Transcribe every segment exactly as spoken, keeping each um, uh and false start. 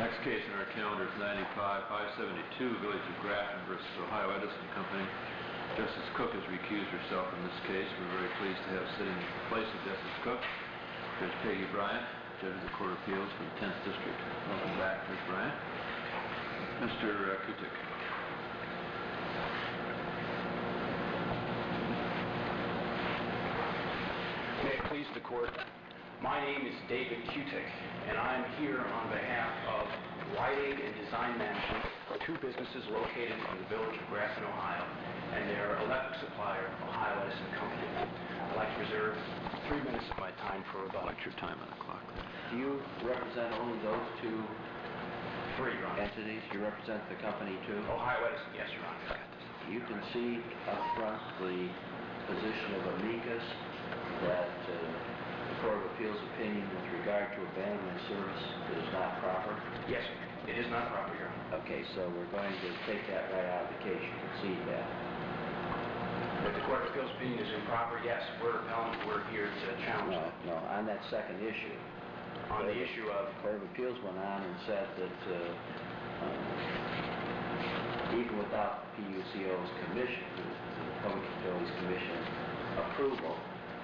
Next case in our calendar is ninety-five five seventy-two, Village of Grafton versus Ohio Edison Company. Justice Cook has recused herself from this case. We're very pleased to have sitting in place of Justice Cook Judge Peggy Bryant, Judge of the Court of Appeals for the tenth District. Welcome back, Judge Bryant. Mister Uh, Kutik. May it please the Court, my name is David Kutik, and I'm here on behalf of Rite Aid and Design Management, two businesses located in the village of Grafton, Ohio, and their electric supplier, Ohio Edison Company. I'd like to reserve three minutes of my time for rebuttal. What's your time on the clock? Do you represent only those two Three, Your Honor. entities? You represent the company too? Ohio Edison, yes, Your Honor. You can see up front the position of amicus that uh, the Court of Appeals opinion with regard to abandonment of service is not proper? Yes, it is not proper, Your Honor. Okay, so we're going to take that right out of the case. You concede that. If the Court of Appeals opinion is improper, yes, we're appellant, we're here to challenge No, it. no, on that second issue. On the issue of... The Court of Appeals went on and said that uh, uh, even without the P U C O's commission, the Public Utilities Commission approval,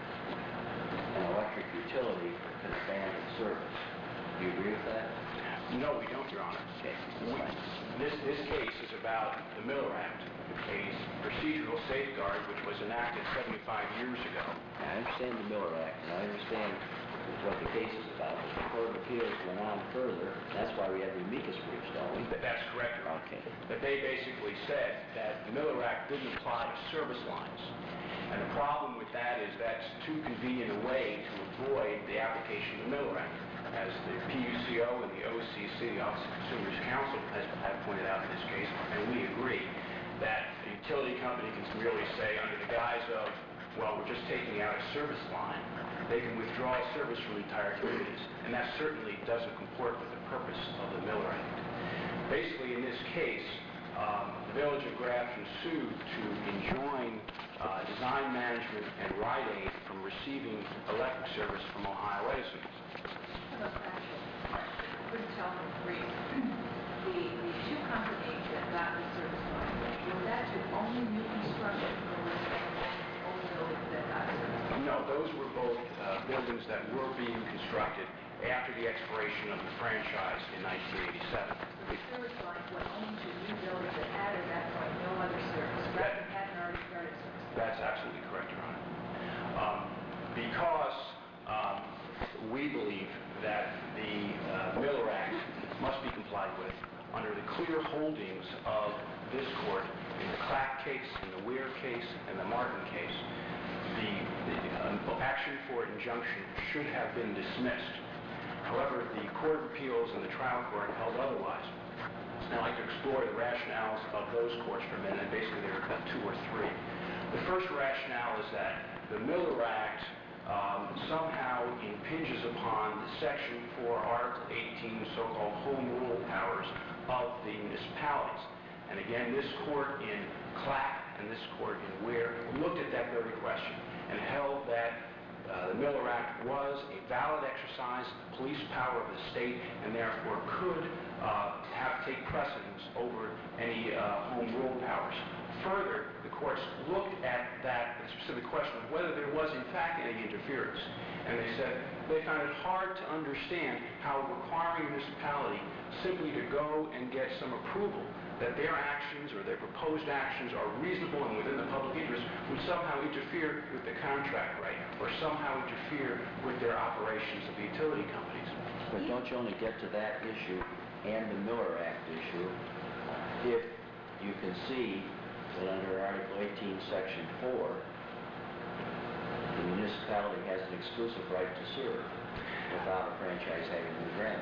an electric utility can abandon service. Do you agree with that? No, we don't, Your Honor. Okay. We, this, this case is about the Miller Act, a procedural safeguard which was enacted seventy-five years ago. I understand the Miller Act, and I understand what the case is about, but the Court of Appeals went on further. That's why we have the amicus briefs, don't we? That, that's correct, Your Honor. Okay. That they basically said that the Miller Act didn't apply to service lines. And the problem with that is that's too convenient a way to avoid the application of the Miller Act. As the P U C O and the O C C, the Office of Consumers Counsel, has have pointed out in this case, and we agree, that the utility company can merely say, under the guise of, well, we're just taking out a service line, they can withdraw service from entire communities, and that certainly doesn't comport with the purpose of the Miller Act. Basically, in this case, um, the Village of Grafton sued to enjoin uh, Design Management and Rite Aid from receiving electric service from Ohio Edison. About factual. Couldn't tell from the brief. The, the two companies that got the service line, was that to only new construction or was that old buildings that got service line? No, those were both uh, buildings that were being constructed after the expiration of the franchise in nineteen eighty-seven. The service line went only to new buildings that had at that point no other service. Grafton hadn't already started service. That's absolutely correct, Your Honor. Um, because um, we believe that the uh, Miller Act must be complied with under the clear holdings of this court in the Clack case, in the Weir case, and the Martin case, the, the uh, action for injunction should have been dismissed. However, the Court of Appeals and the trial court held otherwise. I'd like to explore the rationales of those courts for a minute, and basically there are about two or three. The first rationale is that the Miller Act um, somehow impinges upon the Section four, Article eighteen, so-called home rule powers of the municipalities. And again, this court in Clack and this court in Weir looked at that very question and held that uh, the Miller Act was a valid exercise of the police power of the state and therefore could uh, have take precedence over any uh, home rule powers. Further, the courts looked at that specific question of whether there was in fact any interference. And they said they found it hard to understand how requiring a municipality simply to go and get some approval that their actions or their proposed actions are reasonable and within the public interest would somehow interfere with the contract right or somehow interfere with their operations of the utility companies. But don't you only get to that issue and the Miller Act issue if you can see that under Article eighteen, Section four, the municipality has an exclusive right to serve without a franchise having been granted?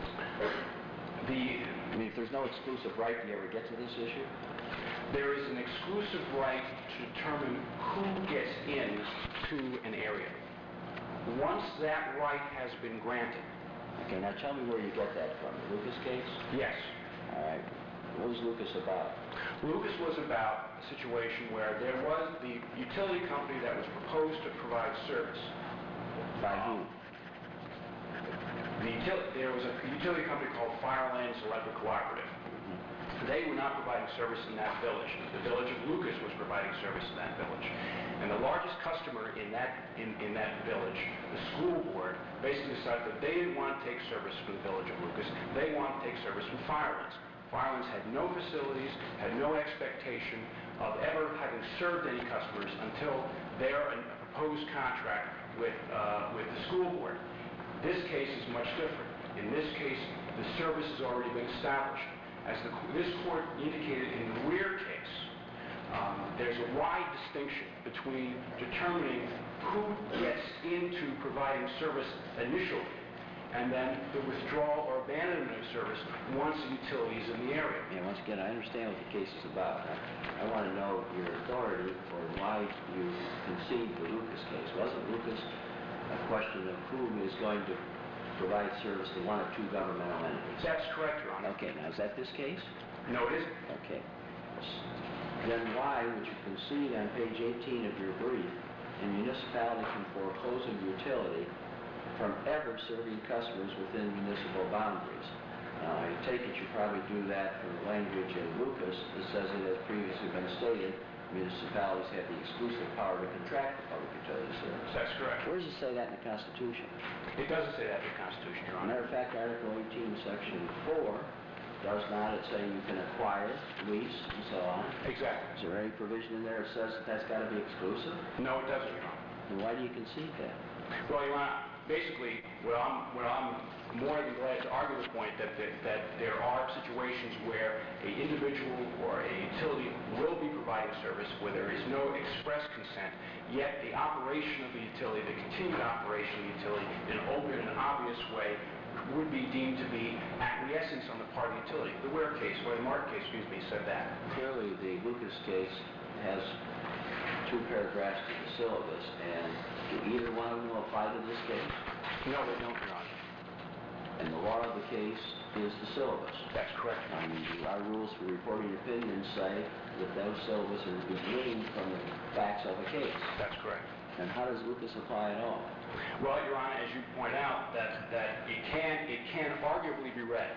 The, I mean, if there's no exclusive right, do you ever get to this issue? there is an exclusive right to determine who gets into an area. Once that right has been granted. Okay, now tell me where you get that from. The Lucas case? Yes. All right. What was Lucas about? Lucas was about a situation where there was the utility company that was proposed to provide service. By who? The util- there was a utility company called Firelands Electric Cooperative. They were not providing service in that village. The village of Lucas was providing service in that village. And the largest customer in that, in, in that village, the school board, basically decided that they didn't want to take service from the village of Lucas. They wanted to take service from Firelands. Firelands had no facilities, had no expectation of ever having served any customers until their uh, proposed contract with, uh, with the school board. This case is much different. In this case, the service has already been established. As the, this court indicated in the Weir case, um, there's a wide distinction between determining who gets into providing service initially and then the withdrawal or abandonment of service once the utility is in the area. Yeah, once again, I understand what the case is about. I, I want to know your authority for why you concede the Lucas case. Wasn't Lucas a question of who is going to provide service to one or two governmental entities? That's correct, Your Honor. Okay, now is that this case? No, it isn't. Okay. Then why would you concede on page eighteen of your brief, a municipality can foreclose a utility from ever serving customers within municipal boundaries? Now, I take it you probably do that for language in Lucas that says it has previously been stated municipalities have the exclusive power to contract for public utility service. That's correct. Where does it say that in the Constitution? It doesn't say that in the Constitution, Your As a Honor. matter of fact, Article eighteen, Section four, does not it say you can acquire, lease, and so on? Exactly. Is there any provision in there that says that that's got to be exclusive? No, it doesn't, Your Honor. Then why do you concede that? Well, Your Honor, basically, what I'm, what I'm more than glad to argue the point that, that, that there are situations where an individual or a utility will be providing service where there is no express consent, yet the operation of the utility, the continued operation of the utility in an open and obvious way would be deemed to be acquiescence on the part of the utility. The Ware case, or the Mark case, excuse me, said that. Clearly, the Lucas case has two paragraphs to the syllabus, and do either one of them apply to this case? No, they don't, Your Honor. And the law of the case is the syllabus. That's correct, Your I Honor. mean, our rules for reporting opinions say that those syllabus are gleaned from the facts of a case. That's correct. And how does Lucas apply at all? Well, Your Honor, as you point out, that, that it can, it can arguably be read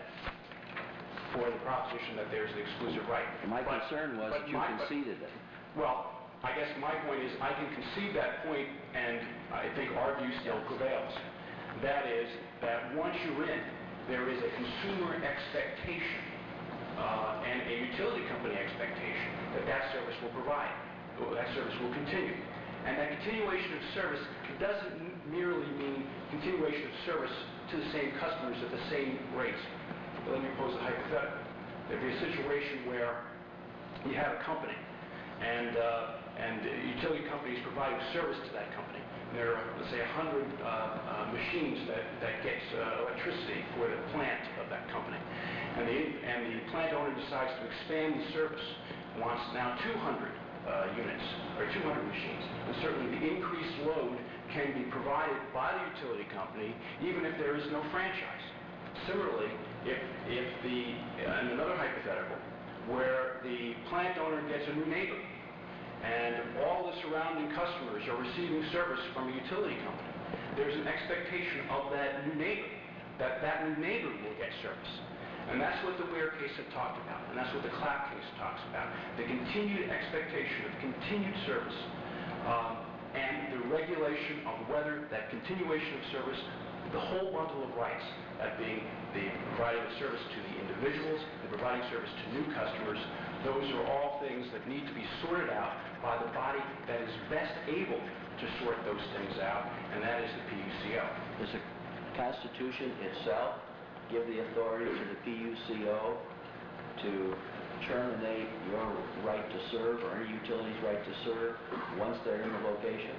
for the proposition that there's an exclusive right. And my But- concern was but that you my- but- conceded it. Well, I guess my point is I can concede that point, and I think our view still prevails. That is, that once you're in, there is a consumer expectation uh, and a utility company expectation that that service will provide, or that service will continue. And that continuation of service doesn't m- merely mean continuation of service to the same customers at the same rates. Let me pose a hypothetical. There'd be a situation where you have a company, and uh, and the utility company is providing service to that company. There are, let's say, a hundred uh, uh, machines that, that gets uh, electricity for the plant of that company. And the, and the plant owner decides to expand the service, wants now two hundred uh, units, or two hundred machines. And certainly the increased load can be provided by the utility company, even if there is no franchise. Similarly, if, if the, and another hypothetical, where the plant owner gets a new neighbor, and all the surrounding customers are receiving service from a utility company, there's an expectation of that new neighbor, that that new neighbor will get service. And that's what the Ware case had talked about, and that's what the Clapp case talks about, the continued expectation of continued service, um, and the regulation of whether that continuation of service, the whole bundle of rights, that being the providing of service to the individuals, the providing service to new customers, those are all things that need to be sorted out by the body that is best able to sort those things out, and that is the P U C O. Does the Constitution itself give the authority to the P U C O to terminate your right to serve or any utility's right to serve once they're in the location?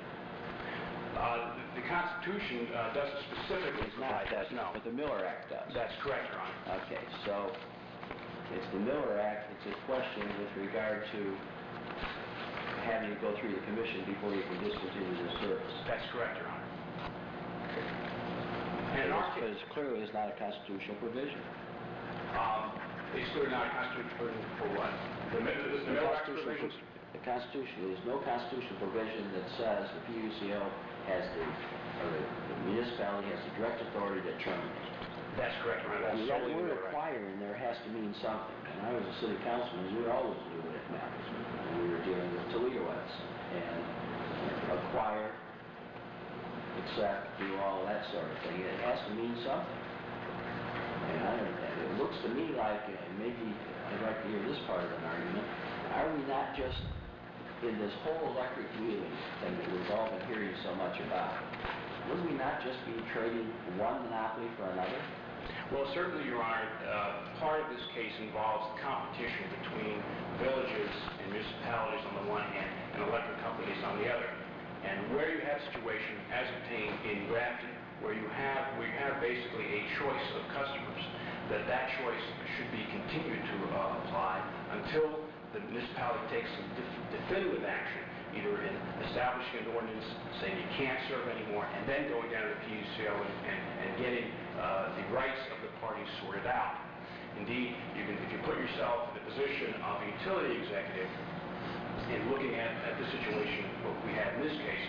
Uh, the, the Constitution uh, doesn't specifically It's not, provide that, does no. but the Miller Act does. That's correct, Your Honor. Okay, so it's the Miller Act. It's a question with regard to having to go through the commission before you can discontinue the service. That's correct, Your Honor. And in our But case, it's clearly it's not a constitutional provision. um, it's clearly not a constitutional provision for what? The, mi- the, the The Miller Act Constitution, provisions? the Constitution, there's no constitutional provision that says the P U C O has the, or the the municipality has the direct authority to terminate. That's correct, Your Honor. That's And that solely the word Miller Act. acquire in there has to mean something. And I was a city councilman, we always knew what it meant when we were dealing with Toledo Edison. And acquire, accept, do all that sort of thing. It has to mean something. And I don't, and it looks to me like, uh, maybe I'd like to hear this part of an argument, are we not just, in this whole electric wheeling thing that we've all been hearing so much about, would we not just be trading one monopoly for another? Well, certainly, Your Honor, uh, part of this case involves the competition between villages and municipalities on the one hand and electric companies on the other. And where you have a situation, as obtained in Grafton, where you have, we have basically a choice of customers, that that choice should be continued to uh, apply until the municipality takes some def- definitive action, either in establishing an ordinance saying you can't serve anymore, and then going down to the P U C O and, and, and getting uh, the rights of the parties sorted out. Indeed, you can, if you put yourself in the position of a utility executive and looking at, at the situation what we had in this case,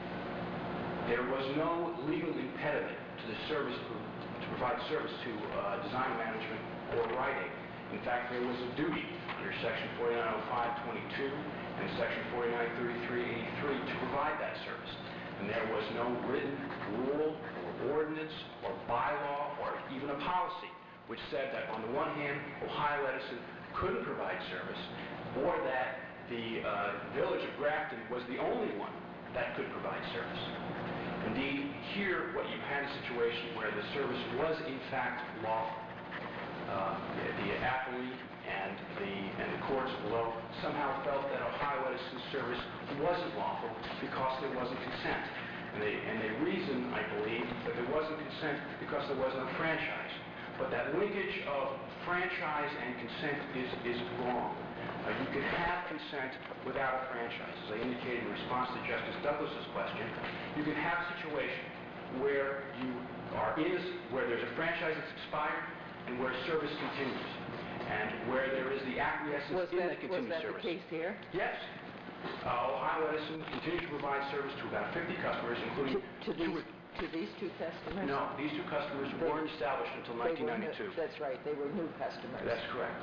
there was no legal impediment to the service to provide service to uh, design management or writing. In fact, there was a duty under Section forty-nine oh five twenty-two and Section forty-nine thirty-three eighty-three to provide that service. And there was no written rule or ordinance or bylaw or even a policy which said that on the one hand, Ohio Edison couldn't provide service, or that the uh, village of Grafton was the only one that could provide service. Indeed, here what you had a situation where the service was in fact lawful. Uh, the appellee and the and the courts below somehow felt that Ohio Edison's service wasn't lawful because there wasn't consent. And they and they reasoned, I believe, that there wasn't consent because there was no franchise. But that linkage of franchise and consent is is wrong. Uh, you can have consent without a franchise. As I indicated in response to Justice Douglas's question, you can have a situation where you are in a, where there's a franchise that's expired and where service continues, and where there is the acquiescence Was in that, that continued was that service. the case here? Yes. Uh, Ohio Edison continues to provide service to about fifty customers, including To, to two these, to these two customers? No, these two customers They- weren't established until They nineteen were new- ninety-two. That's right, they were new customers. That's correct.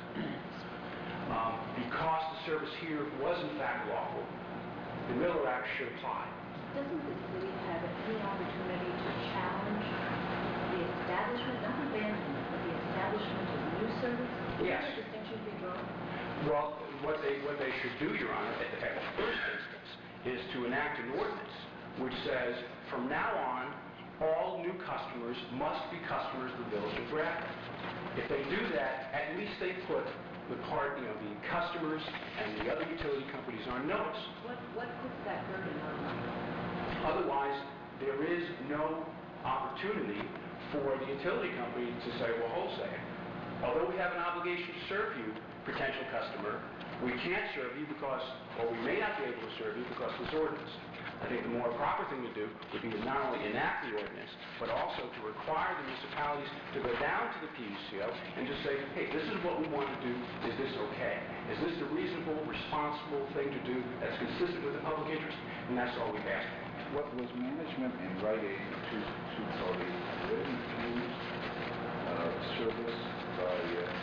Um, because the service here was in fact lawful, the Miller Act should apply. Doesn't the city have any opportunity to challenge the establishment, not abandonment, but the establishment of new service? Yes. Is there a distinction to be drawn? Well, what they what they should do, Your Honor, at the, at the first instance, is to enact an ordinance which says, from now on, all new customers must be customers of the Village of Grafton. If they do that, at least they put the part, you know, the customers and the other utility companies on notice. What, what puts that burden on them? Otherwise, there is no opportunity for the utility company to say, well, hold a second. Although we have an obligation to serve you, potential customer, we can't serve you because, or we may not be able to serve you because of this ordinance. I think the more proper thing to do would be to not only enact the ordinance, but also to require the municipalities to go down to the P U C O and just say, hey, this is what we want to do. Is this okay? Is this the reasonable, responsible thing to do that's consistent with the public interest? And that's all we've asked for. What was management and Rite Aid to, to Tully already refused uh, service by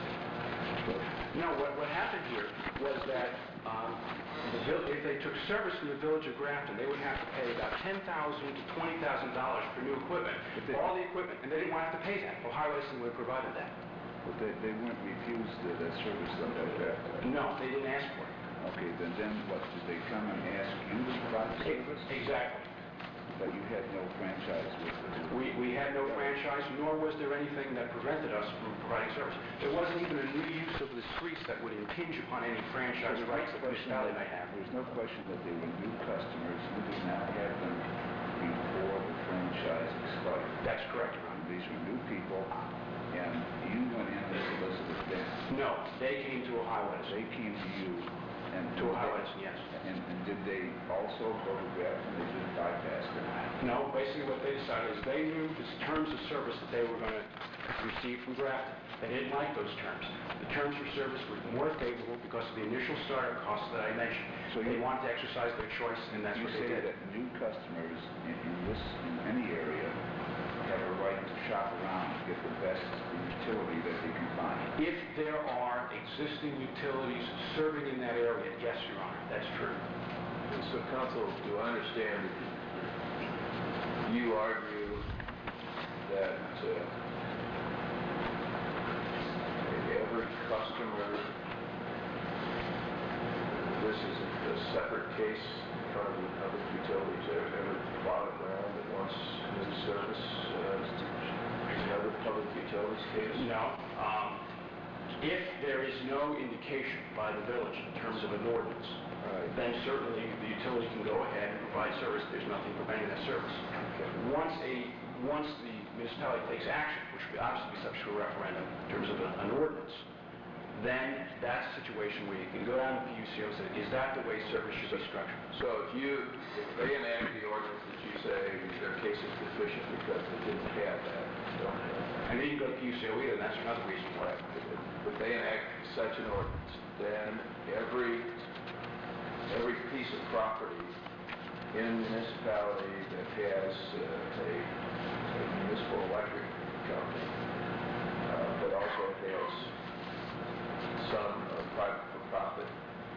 uh, No, what, what happened here was that um, the vill- if they took service from the Village of Grafton, they would have to pay about ten thousand dollars to twenty thousand dollars for new equipment. But they- All the equipment, and they didn't want to have to pay that. Ohio Edison would have provided that. But they, they weren't refused uh, that service then by that. No, they didn't ask for it. Okay, then then what, did they come and ask you to provide the service? Exactly. But you had no franchise with them? We, we had no franchise, nor was there anything that prevented us from providing service. There wasn't even a new use of the streets that would impinge upon any franchise There's no rights that the question municipality that- might have. There's no question that they were new customers. You did not have them before the franchise expired. That's correct, Your Honor. These were new people, and you went in to solicit them. No, they came to Ohio Edison. They came to you, and And To Ohio Edison, yes. And and did they also go to Grafton, they just bypassed it? No, basically what they decided is they knew the terms of service that they were going to receive from Grafton. They didn't like those terms. The terms of service were more favorable because of the initial startup costs that I mentioned. So They you- wanted to exercise their choice, and that's You what they say did. that new customers in in this, in any area, have a right to shop around and get the best utility that they can find. If there are existing utilities serving in that area, yes, Your Honor, that's true. And so, counsel, do I understand that you argue that uh, every customer, this is a separate case from the public utilities, every plot of ground that wants new service uh, is another public utilities case? No. Um, If there is no indication by the village in terms of an ordinance, Right. then certainly the utility can go ahead and provide service. There's nothing preventing that service. Once a, once the municipality takes action, which would obviously be subject to a referendum in terms of a- an ordinance, then that's a situation where you can go down to the P U C O and say, is that the way service should be structured? So if you, if they enact the ordinance that you say their case is deficient because they didn't have that, don't have that, And they didn't go to P U C O either, and that's another reason why. but they enact such an ordinance, then every, every piece of property in the municipality that has uh, a a municipal electric company, uh, but also has some uh, private for-profit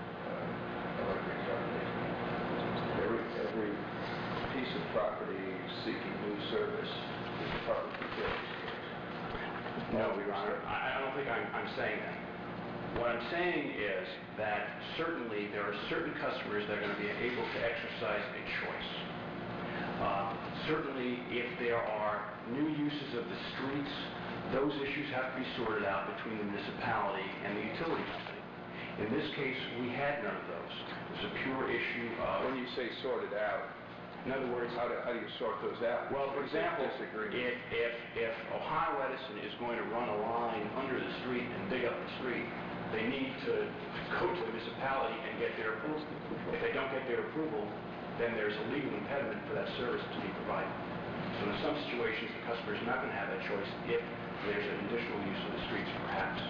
uh, electric company, every, every piece of property seeking new service is a public utilities case. No, Your Honor, I, I don't think I'm, I'm saying that. What I'm saying is that certainly there are certain customers that are going to be able to exercise a choice. Uh, certainly, if there are new uses of the streets, those issues have to be sorted out between the municipality and the utility company. In this case, we had none of those. It was a pure issue of... When you say sorted out, In other words, how do, how do you sort those out? well, for example, Disagreement. if, if, if Ohio Edison is going to run a line under the street and dig up the street, they need to go to the municipality and get their approval. If they don't get their approval, then there's a legal impediment for that service to be provided. So in some situations, the customer is not going to have that choice if there's an additional use of the streets, perhaps.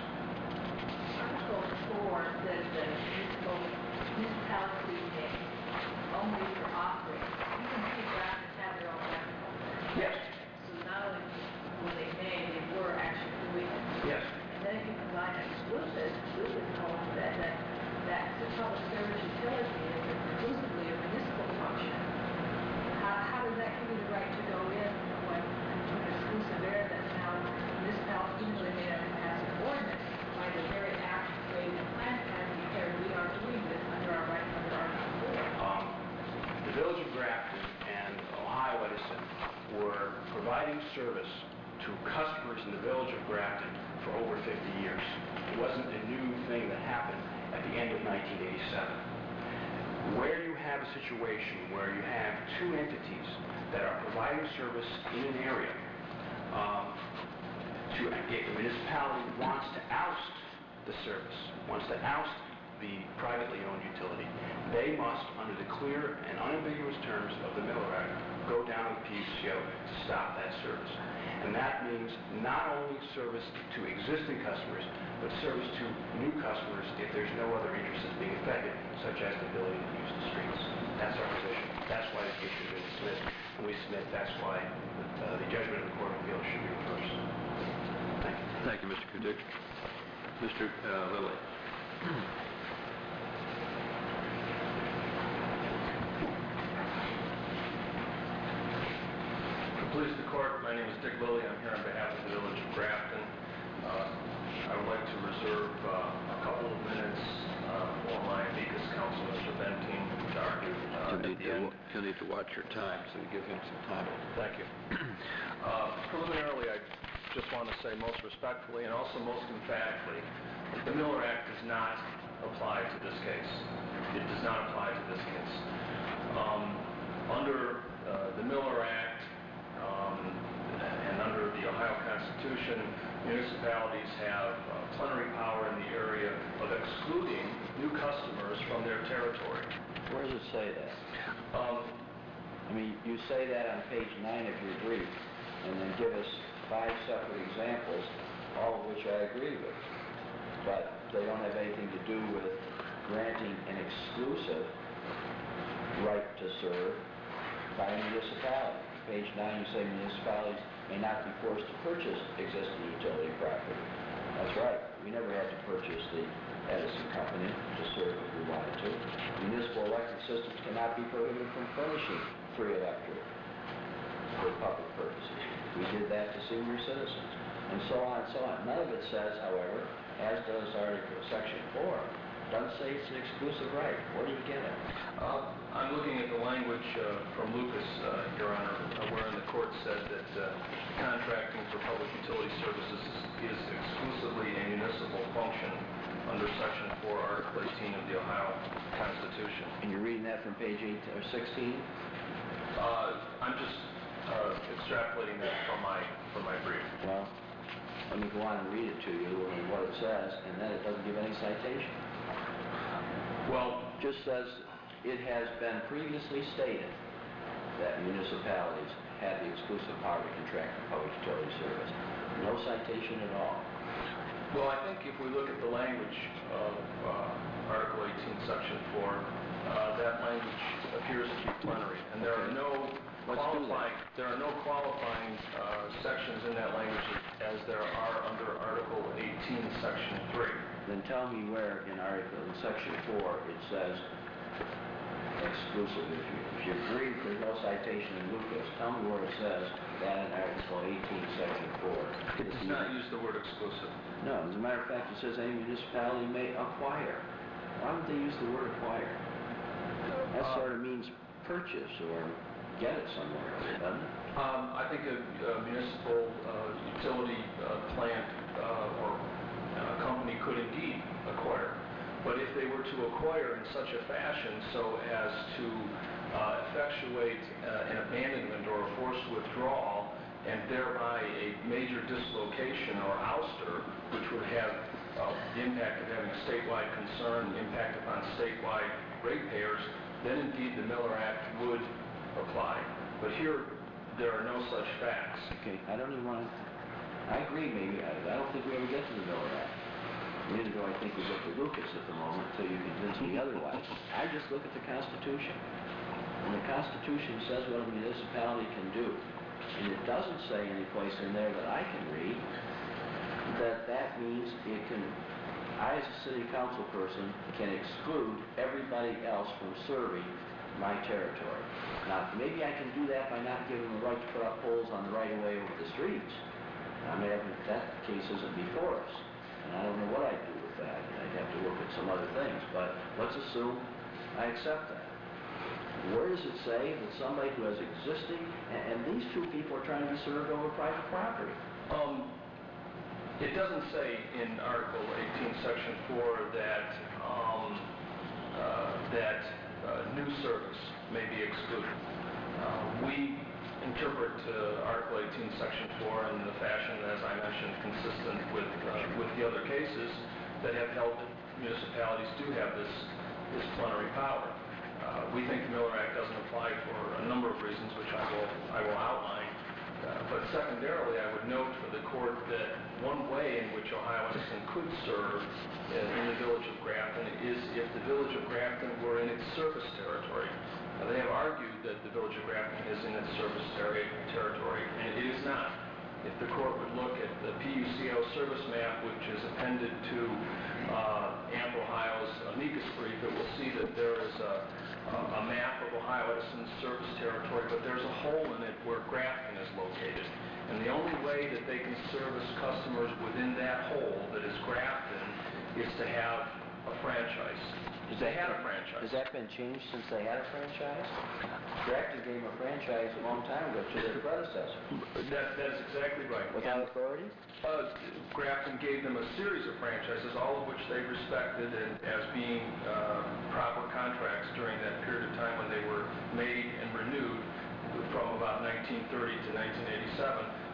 Article four says that municipal, municipality may only for offering. You can see Grafton have their own electrical grid. Yes. So not only were they may, they were actually doing it. Yes. And then if you combine exclusive, exclusive calls that, that, that the public service utility is exclusively a municipal function, how, how does that give you the right to go in when you put exclusive there that now municipalities, even though they may not have passed an ordinance, by the very act of creating a plan has declared we are doing this under our right, under Article four. Um, the Village of Grafton and Ohio Edison were providing service to customers in the Village of Grafton for over fifty years. It wasn't a new thing that happened at the end of nineteen eighty-seven. Where you have a situation where you have two entities that are providing service in an area, um, to, if the municipality wants to oust the service, wants to oust the privately owned utility, they must, under the clear and unambiguous terms of the Miller Act, go down to the P U C O to stop that service. And that means not only service to existing customers, but service to new customers if there's no other interest that's being affected, such as the ability to use the streets. That's our position. That's why the case should be dismissed. And we submit that's why uh, the judgment of the Court of Appeals should be reversed. Thank you. Thank you, Mister Kudik. Mister uh, Lilly. Please the court, my name is Dick Lilly. I'm here on behalf of the Village of Grafton. Uh, I would like to reserve uh, a couple of minutes uh, for my amicus counsel, Mister Benteen, to argue uh, You'll at need the to, end. wa- you'll need to watch your time, so you give him some time. Thank you. Uh, Preliminarily, I just want to say most respectfully and also most emphatically that the Miller Act does not apply to this case. It does not apply to this case. Um, Under uh, the Miller Act, um, and under the Ohio Constitution, municipalities have uh, plenary power in the area of excluding new customers from their territory. Where does it say that? Um, I mean, you say that on page nine of your brief, and then give us five separate examples, all of which I agree with. But they don't have anything to do with granting an exclusive right to serve by a municipality. Page nine, you say municipalities may not be forced to purchase existing utility property. That's right. We never had to purchase the Edison Company to serve if we wanted to. Municipal electric systems cannot be prohibited from furnishing free electric for public purposes. We did that to senior citizens, and so on and so on. None of it says, however, as does Article Section four, doesn't say it's an exclusive right. Where do you get it? Uh, I'm looking at the language uh, from Lucas, uh, Your Honor, uh, wherein the court said that uh, contracting for public utility services is exclusively a municipal function under Section four, Article eighteen of the Ohio Constitution. And you're reading that from page eight or sixteen? Uh, I'm just uh, extrapolating that from my from my brief. Well, let me go on and read it to you and what it says, and then it doesn't give any citation. Well, Just says, it has been previously stated that municipalities have the exclusive power to contract for public utility service. No citation at all. well, I think if we look at the language of uh, Article eighteen, Section four, uh, that language appears to be plenary, and there are no Let's do qualifying there are no qualifying uh, sections in that language as there are under Article eighteen, Section three. Then tell me where in Article, in Section four, it says exclusive. If you, if you agree there's no citation in Lucas, tell me where it says that in Article eighteen, Section four. It does not use the word exclusive. No, as a matter of fact, it says any municipality may acquire. Why would they use the word acquire? That Uh, sort of means purchase or get it somewhere, doesn't it? Um, I think a, a municipal uh, utility uh, plant uh, or uh, company could indeed acquire. But if they were to acquire in such a fashion so as to uh, effectuate uh, an abandonment or a forced withdrawal and thereby a major dislocation or ouster, which would have uh, the impact of having a statewide concern, the impact upon statewide ratepayers, then indeed the Miller Act would apply. But here, there are no such facts. Okay, I don't even want to, I agree maybe, I, I don't think we ever get to the Miller Act. Neither do I think we get to Lucas at the moment until you convince me otherwise. I just look at the Constitution. And the Constitution says what a municipality can do. And it doesn't say any place in there that I can read that that means it can, I as a city council person can exclude everybody else from serving my territory. Now, maybe I can do that by not giving them the right to put up poles on the right-of-way over the streets. I mean, that case isn't before us, and I don't know what I'd do with that. I'd have to look at some other things, but let's assume I accept that. Where does it say that somebody who has existing, and, and these two people are trying to be served over private property? Um, it doesn't say in Article eighteen, Section four that um, uh, that uh, new service may be excluded. Uh, we interpret uh, Article eighteen, Section four in the fashion, as I mentioned, consistent with uh, with the other cases that have held that municipalities do have this this plenary power. Uh, we think the Miller Act doesn't apply for a number of reasons, which I will I will outline. Uh, but secondarily, I would note for the court that one way in which Ohio Edison could serve uh, in the village of Grafton is if the village of Grafton were in its service territory. Now, they have argued that the village of Grafton is in its service ter territory, and it is not. If the court would look at the P U C O service map, which is appended to uh, A M P Ohio's amicus brief, it will see that there is a, a map of Ohio Edison's service territory, but there's a hole in it where Grafton is located. And the only way that they can service customers within that hole that is Grafton is to have a franchise. They had a franchise. Has that been changed since they had a franchise? Grafton gave a franchise a long time ago to their predecessor. That, that is exactly right. Without authority? Uh, Grafton gave them a series of franchises, all of which they respected and, as being uh, proper contracts during that period of time when they were made and renewed from about nineteen thirty to nineteen eighty-seven.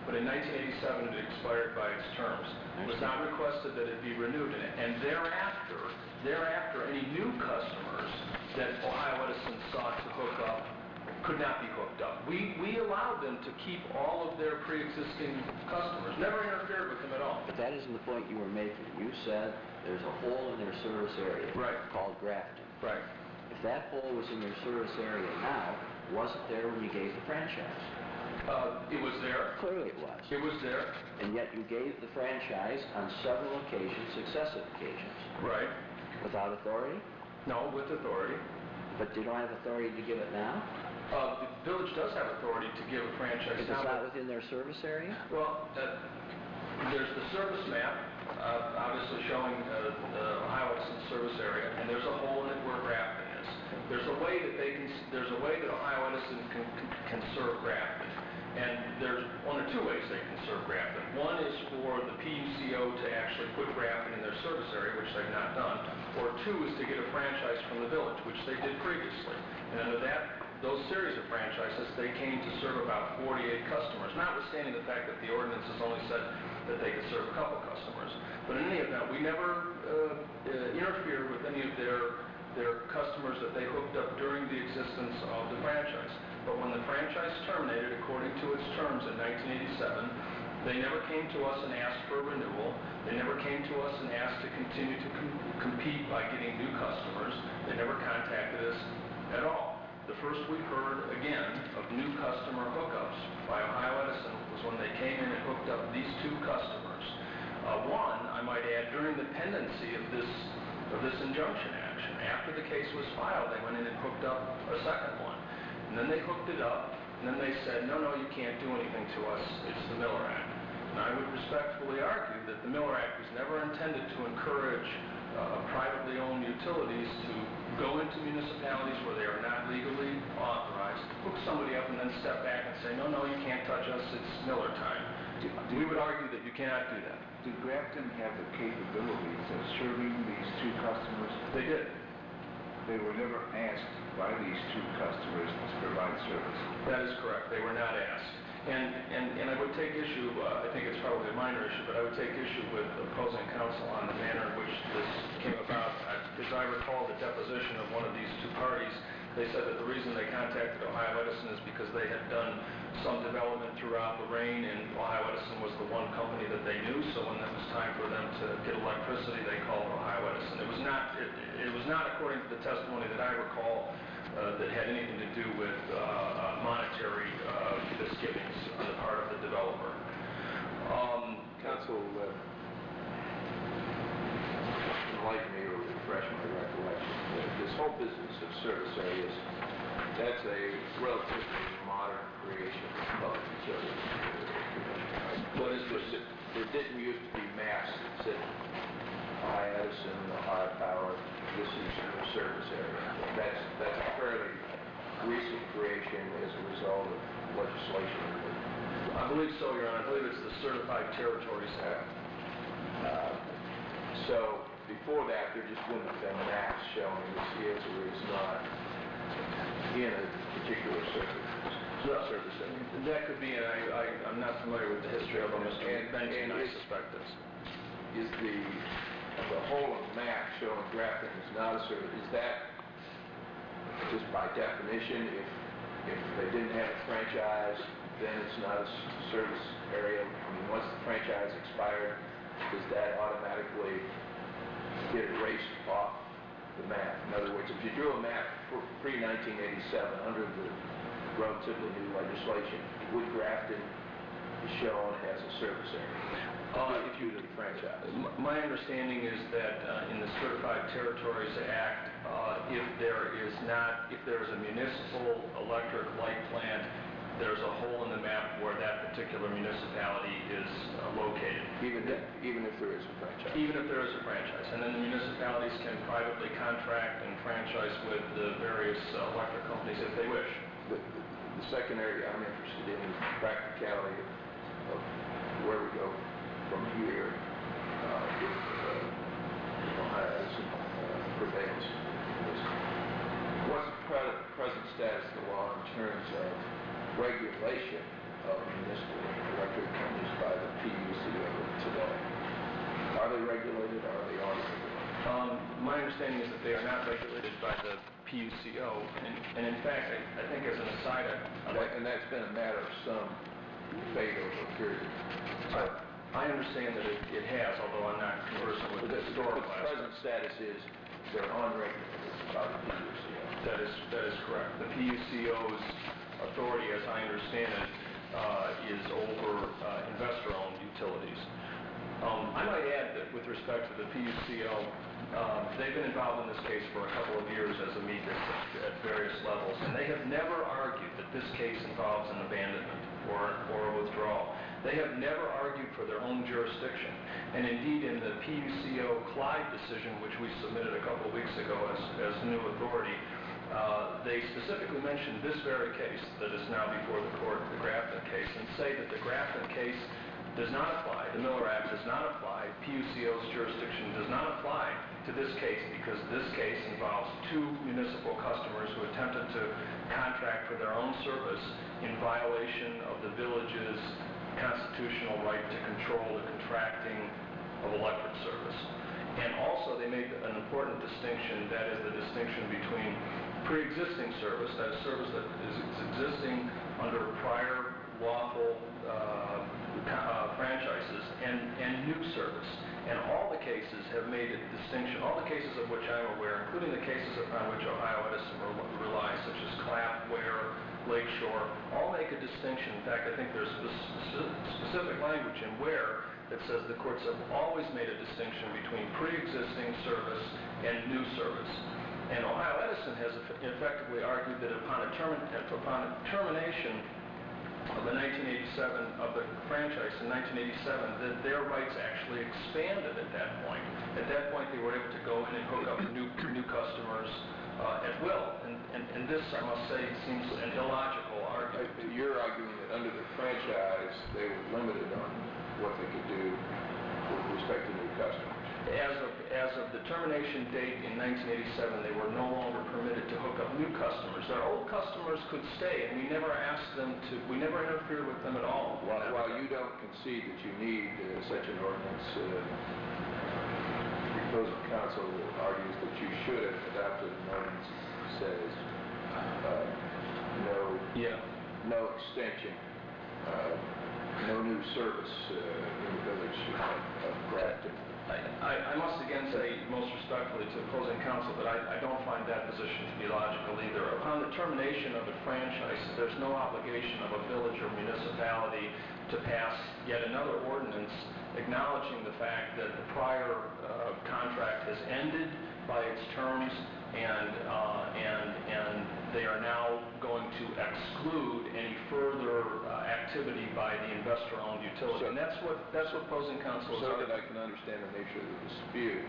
but in nineteen eighty-seven it expired by its terms. It was not requested that it be renewed, and, and thereafter, thereafter, any new customers that Ohio Edison sought to hook up could not be hooked up. We, we allowed them to keep all of their pre-existing customers, never interfered with them at all. But that isn't the point you were making. You said there's a hole in their service area Right. called Grafton. Right. If that hole was in their service area now, was it there when you gave the franchise? Uh, it was there. Clearly it was. It was there. And yet you gave the franchise on several occasions, successive occasions. Right. Without authority? No, with authority. But you don't have authority to give it now? Uh, the village does have authority to give a franchise If it's now. not but- within their service area? Well, uh, there's the service map, uh, obviously showing uh, the Ohio Edison service area, and there's a hole in it where Grafton is. There's a way that they can, there's a way that Ohio Edison can, can, can serve Grafton. And there's one or two ways they can serve Grafton. One is for the P U C O to actually put Grafton in their service area, which they've not done. Or two is to get a franchise from the village, which they did previously. And under that, those series of franchises, they came to serve about forty-eight customers, notwithstanding the fact that the ordinances only said that they could serve a couple customers. But in any event, we never uh, uh, interfered with any of their, their customers that they hooked up during the existence of the franchise. But when the franchise terminated according to its terms in nineteen eighty-seven, they never came to us and asked for a renewal. They never came to us and asked to continue to com compete by getting new customers. They never contacted us at all. The first we heard, again, of new customer hookups by Ohio Edison was when they came in and hooked up these two customers. Uh, one, I might add, during the pendency of this, of this injunction action. After the case was filed, they went in and hooked up a second one. And then they hooked it up, and then they said, no, no, you can't do anything to us. It's the Miller Act. And I would respectfully argue that the Miller Act was never intended to encourage uh, privately owned utilities to go into municipalities where they are not legally authorized, hook somebody up, and then step back and say, no, no, you can't touch us, it's Miller time. Do- do- We would argue that you cannot do that. Did Grafton have the capabilities of serving these two customers? They did. They were never asked by these two customers to provide service. That is correct. They were not asked. And, and, and I would take issue, uh, I think it's probably a minor issue, but I would take issue with opposing counsel on the manner in which this came about. I, as I recall the deposition of one of these two parties, they said that the reason they contacted Ohio Edison is because they had done some development throughout Lorraine, and Ohio Edison was the one company that they knew, so when it was time for them to get electricity, they called Ohio Edison. It was not, it, it was not according to the testimony that I recall, Uh, that had anything to do with uh, uh, monetary uh, misgivings on the part of the developer. Um, Council, uh, enlighten me or refresh my recollection. Uh, This whole business of service areas, that's a relatively modern creation of public utilities. What is this? There didn't used to be maps that said Ohio Edison, Ohio Power, this is your service area. That's, that's a fairly recent creation as a result of legislation. I believe so, Your Honor. I believe it's the Certified Territories Act. Uh, So, before that, there just wouldn't have been maps showing this is or is not in a particular service, service area. That could be, and I, I, I'm not familiar with the history of it, Mister And- Benson, and I is- suspect this. Is the, the whole of the map showing Grafton is not a service, is that just by definition, if, if they didn't have a franchise, then it's not a s- service area? I mean, once the franchise expired, does that automatically get erased off the map? In other words, if you drew a map pre nineteen eighty-seven under the relatively new legislation, would Grafton be shown as a service area? Uh, if you did a franchise. M- My understanding is that uh, in the Certified Territories Act, uh, if there is not, if there is a municipal electric light plant, there's a hole in the map where that particular municipality is uh, located. Even if, even if there is a franchise? Even if there is a franchise. And then the municipalities can privately contract and franchise with the various uh, electric companies if they wish. The, the, the second area I'm interested in is the practicality of, of where we go from here uh, if uh, Ohio Edison uh, prevails. What's the pre present status of the law in terms of regulation of municipal electric companies by the P U C O today? Are they regulated, or are they unregulated? Um, my understanding is that they are not regulated by the P U C O, and, and in fact, I, I think as an aside, I- I'd like And that's been a matter of some debate over a period of time. I understand that it, it has, although I'm not conversant with the But the historical but the present aspects. status is they're unregulated by the P U C O. That is, that is correct. The P U C O's authority, as I understand it, uh, is over uh, investor-owned utilities. Um, I might add that with respect to the P U C O, um, they've been involved in this case for a couple of years as amicus at, at various levels, and they have never argued that this case involves an abandonment or, or a withdrawal. They have never argued for their own jurisdiction. And indeed, in the P U C O Clyde decision, which we submitted a couple of weeks ago as, as new authority, uh, they specifically mentioned this very case that is now before the court, the Grafton case, and say that the Grafton case does not apply, the Miller Act does not apply, P U C O's jurisdiction does not apply to this case because this case involves two municipal customers who attempted to contract for their own service in violation of the village's constitutional right to control the contracting of electric service. And also they made an important distinction, that is the distinction between pre-existing service, that is service that is existing under prior lawful uh, uh, franchises, and, and new service. And all the cases have made a distinction, all the cases of which I'm aware, including the cases upon which Ohio Edison relies, such as Clapp, Ware, Lakeshore, all make a distinction. In fact, I think there's spe- specific language in Ware that says the courts have always made a distinction between pre-existing service and new service. And Ohio Edison has effectively argued that upon a, term- upon a termination of the nineteen eighty-seven, of the franchise in nineteen eighty-seven, that their rights actually expanded at that point. At that point, they were able to go in and hook up new, new customers uh, at will. And, and, and this, I must say, seems an illogical argument. Uh, You're arguing that under the franchise, they were limited on what they could do with respect to new customers. As of, as of the termination date in nineteen eighty-seven, they were no longer permitted to hook up new customers. Their old customers could stay, and we never asked them to, we never interfered with them at all. While, while you don't concede that you need uh, such an ordinance, uh, the opposing counsel argues that you should have adopted an ordinance that says uh, no, Yeah. no extension, uh, no new service uh, in the village of, of Grafton. I, I, I must again say, most respectfully to opposing counsel, that I, I don't find that position to be logical either. Upon the termination of the franchise, there's no obligation of a village or municipality to pass yet another ordinance acknowledging the fact that the prior uh, contract has ended by its terms, and uh, and and they are now going to exclude any further uh, activity by the investor-owned utility. So- and that's what that's what opposing counsel is So that arguing. I can understand the nature of the dispute,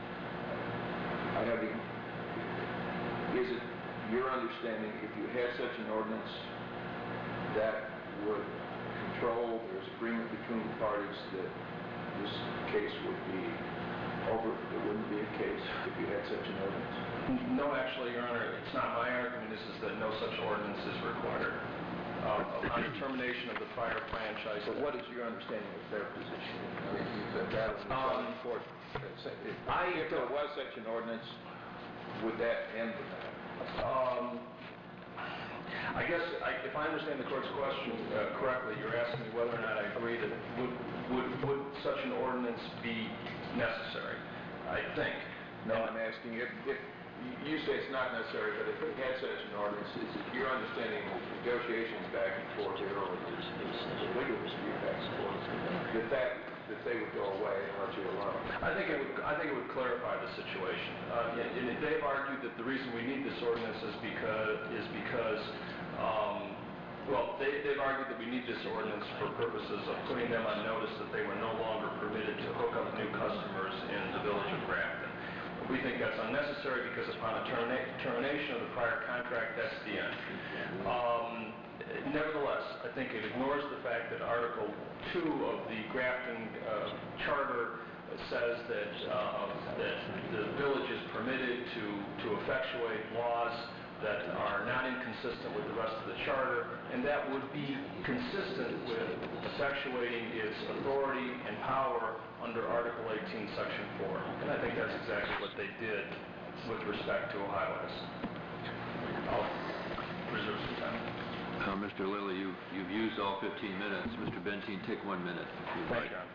I have the, is it your understanding if you had such an ordinance that would control, there's agreement between the parties that this case would be over, it wouldn't be a case if you had such an ordinance? No, actually, Your Honor, it's not my argument. This is that no such ordinance is required. Uh, upon the termination of the prior franchise. So what is your understanding of their position? I mean, you said that was Um, in court. If I- if there was such an ordinance, would that end the matter? Um, I guess, I, if I understand the court's question uh, correctly, you're asking me whether or not I agree that would, would, would such an ordinance be necessary, I think. No, I'm asking if, if, you say it's not necessary, but if we had such an ordinance, is it your understanding of negotiations back and forth here, or the legal dispute back and forth, that that, that they would go away and let you alone? I think it would, I think it would clarify the situation. Uh, and and they've argued that the reason we need this ordinance is because, is because, um, well, they, they've argued that we need this ordinance for purposes of putting them on notice that they were no longer permitted to hook up new customers in the village of Grafton. We think that's unnecessary because upon a termina- termination of the prior contract, that's the end. Um, nevertheless, I think it ignores the fact that Article two of the Grafton uh, Charter says that, uh, that the village is permitted to, to effectuate laws that are not inconsistent with the rest of the charter, and that would be consistent with effectuating its authority and power under Article eighteen, Section four. And I think that's exactly what they did with respect to Ohio Edison. I'll reserve some time. Uh, Mister Lilly, you, you've used all fifteen minutes. Mister Bentine, take one minute if you'd Thank like. you, John.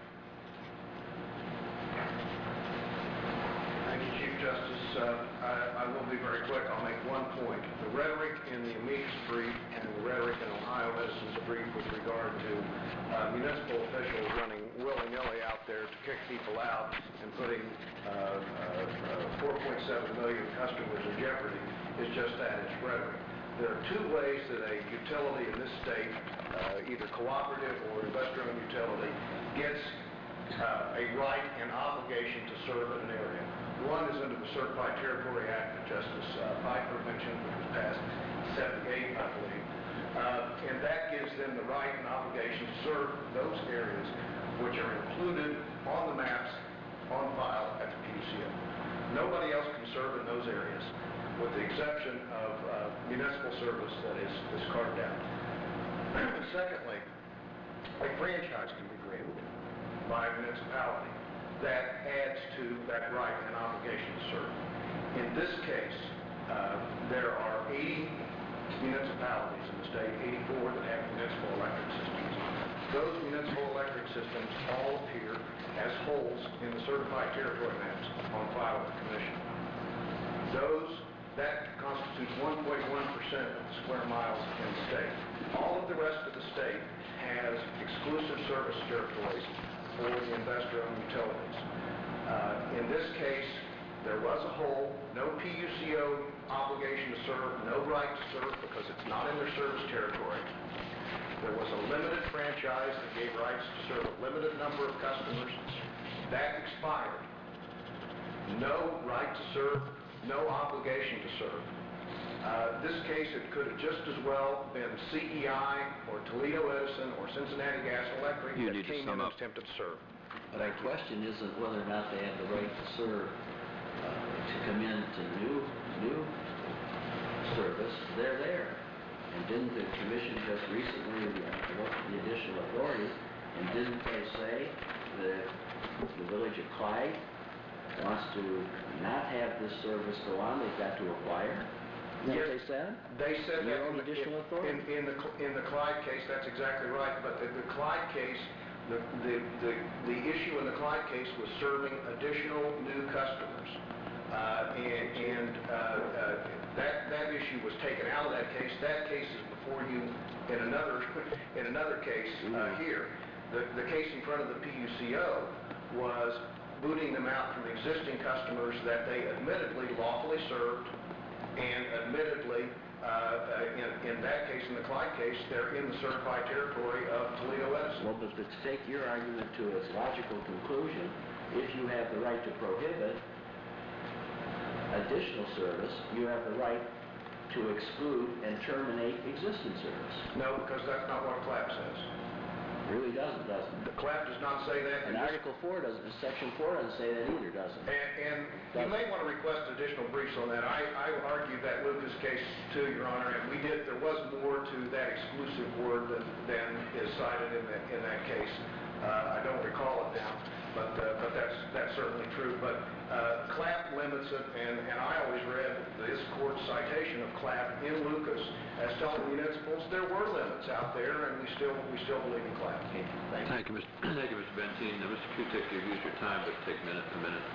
Thank you, Chief Justice. Uh, I, I will be very quick. I'll make one point. The rhetoric in the amicus brief and the rhetoric in Ohio Edison's brief with regard to uh, municipal officials running willy-nilly out there to kick people out and putting uh, uh, uh, four point seven million customers in jeopardy is just that. It's rhetoric. There are two ways that a utility in this state, uh, either cooperative or investor-owned utility, gets uh, a right and obligation to serve in an area. One is under the Certified Territory Act that Justice uh, Piper mentioned, which was passed seventy-eight, I believe, uh, and that gives them the right and obligation to serve those areas which are included on the maps on file at the P U C O. Nobody else can serve in those areas, with the exception of uh, municipal service that is, is carved out. Secondly, a franchise can be granted by a municipality that adds to that right and obligation to serve. In this case, uh, there are eighty municipalities in the state, eighty-four that have municipal electric systems. Those municipal electric systems all appear as holes in the certified territory maps on file with the Commission. Those That constitutes one point one percent of the square miles in the state. All of the rest of the state has exclusive service territories for the investor-owned utilities. Uh, in this case, there was a hole, no P U C O obligation to serve, no right to serve because it's not in their service territory. There was a limited franchise that gave rights to serve a limited number of customers. That expired. No right to serve, no obligation to serve. Uh, this case, it could have just as well been C E I or Toledo Edison or Cincinnati Gas Electric You that need to came sum in and up. attempted to serve. But the question isn't whether or not they have the right to serve, uh, to come into new, new service. They're there. And didn't the Commission just recently uh, look at the additional authority, and didn't they say that the Village of Clyde wants to not have this service go on, they've got to acquire? Is that what they said? They said Your that own in the- additional in- authority. In, in the, in the Clyde case, that's exactly right, but the, the Clyde case, the, the, the, the issue in the Clyde case was serving additional new customers. Uh, and and uh, uh, that, that issue was taken out of that case. That case is before you in another, in another case uh, here. The, the case in front of the P U C O was booting them out from existing customers that they admittedly lawfully served, and admittedly, uh, uh, in, in that case, in the Clyde case, they're in the certified territory of Toledo Edison. Well, but to take your argument to its logical conclusion, if you have the right to prohibit additional service, you have the right to exclude and terminate existing service. No, because that's not what CLAP says. It really doesn't, does it? The CLAP does not say that. And Article four doesn't, Section four doesn't say that either, does it? And, and you may want to request additional briefs on that. I, I argued that Lucas case too, Your Honor, and we did, there was more to that exclusive word than, than is cited in that, in that case. Uh, I don't recall it now, but, uh, but that's, that's certainly true. But uh, CLAP limits it, and, and I always read this court's citation of CLAP in Lucas as telling municipals there were limits out there, and we still, we still believe in CLAP. Okay, thank you. Thank you, Mister Thank you, Mister Bentine. Now, Mister Kutik, you've used your time, but take a minute, a minute.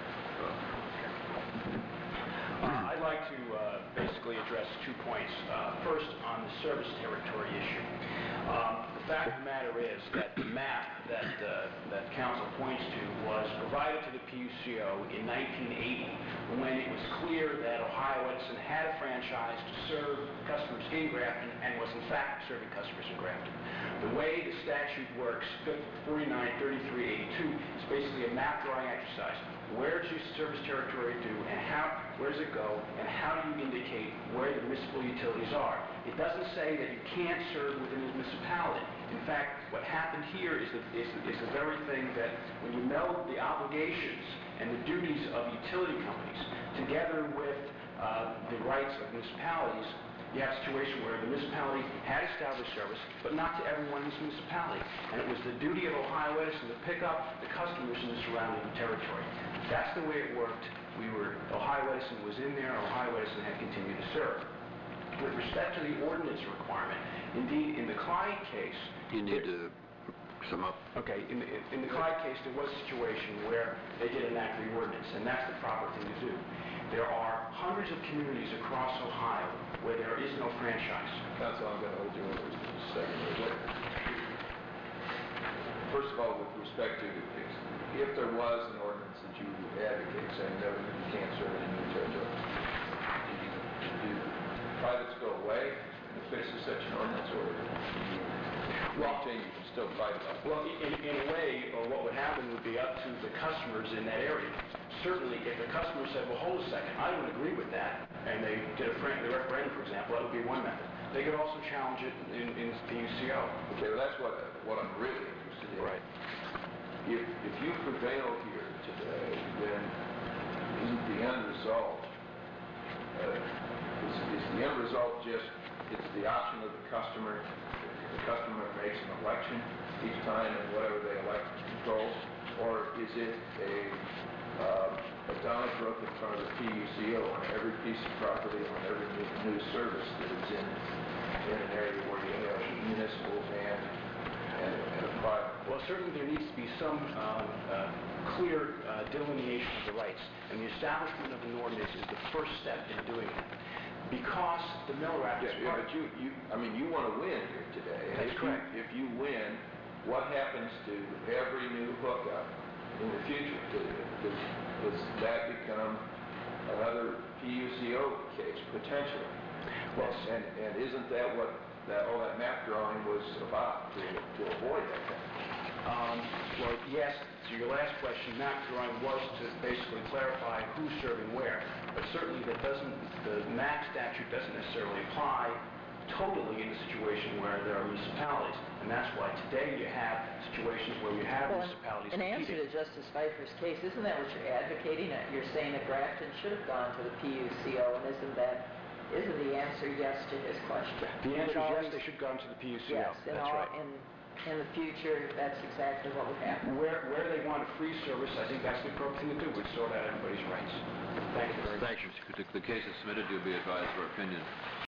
Uh, I'd like to uh, basically address two points. Uh, first, on the service territory issue. Um, the fact of the matter is that the map that, uh, that council points to was provided to the P U C O in nineteen eighty when it was clear that Ohio Edison had a franchise to serve customers in Grafton and was in fact serving customers in Grafton. The way the statute works, forty-nine thirty-three eighty-two, is basically a map drawing exercise. Where does your service territory do, and how, where does it go, and how do you indicate where the municipal utilities are? It doesn't say that you can't serve within a municipality. In fact, what happened here is the, is, is the very thing that when you meld the obligations and the duties of utility companies together with uh, the rights of municipalities, you have a situation where the municipality had established service, but not to everyone in this municipality. And it was the duty of Ohio Edison to pick up the customers in the surrounding territory. That's the way it worked. We were, Ohio Edison was in there, Ohio Edison had continued to serve. With respect to the ordinance requirement, indeed, in the Clyde case... You need to sum up. Okay, in, in, in the Clyde case, there was a situation where they did enact the ordinance, and that's the proper thing to do. There are hundreds of communities across Ohio where there is no franchise. Council, I'm going to hold you over just a second. First of all, with respect to, if there was an ordinance that you advocate saying, no, you can't serve in a new territory, do privates go away in the face of such an ordinance, or do you maintain you can still private? Well, in, in a way, or what would happen would be up to the customers in that area. Certainly, if the customer said, well, hold a second, I don't agree with that, and they did a fran- the referendum, for example, that would be one method. They could also challenge it in, in P U C O. Okay, well, that's what, what I'm really interested in. Right. If, if you prevail here today, then isn't the end result, uh, is, is the end result just, it's the option of the customer, the customer makes an election each time and whatever they elect controls, or is it a Uh, a Donald Brook in front of the P U C O on every piece of property, on every new, new service that is in, in an area where you have municipal and, and, and a private? Well, certainly there needs to be some um, uh, clear uh, delineation of the rights, and the establishment of an ordinance is the first step in doing that. Because the Miller Act is Yeah, yeah, part... but you, you, I mean, you want to win here today. And That's if correct. You, if you win, what happens to every new hookup in the future? Does, does, does that become another P U C O case, potentially? Well, and, and isn't that what that, all that map drawing was about, to, to avoid that kind of thing? Um, well, yes, to your last question, map drawing was to basically clarify who's serving where. But certainly that doesn't, the map statute doesn't necessarily apply totally in a situation where there are municipalities. And that's why today you have situations where you have Well, municipalities in answer to competing. Justice Pfeiffer's case, isn't that what you're advocating? That You're saying that Grafton should have gone to the P U C O, and isn't that, isn't the answer yes to his question? The answer Would is yes, always- they should go into the P U C O. Yes, in That's all, right. in, in the future, that's exactly what would happen. Where, where they want a free service, I think that's the appropriate thing to do, would sort out everybody's rights. Thank you very much. Thank you. The the case is submitted. You'll be advised of our opinion.